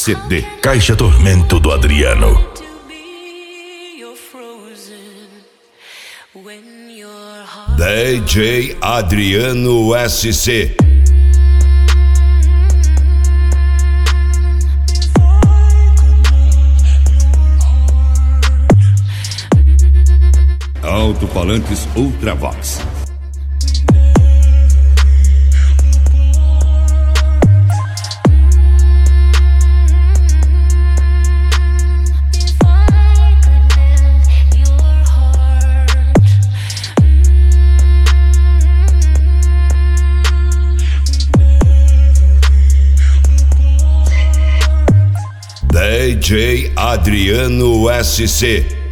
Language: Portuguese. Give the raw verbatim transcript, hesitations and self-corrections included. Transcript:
C D Caixa Tormento do Adriano. D J Adriano S C. Alto-falantes Ultravox. D J Adriano S C.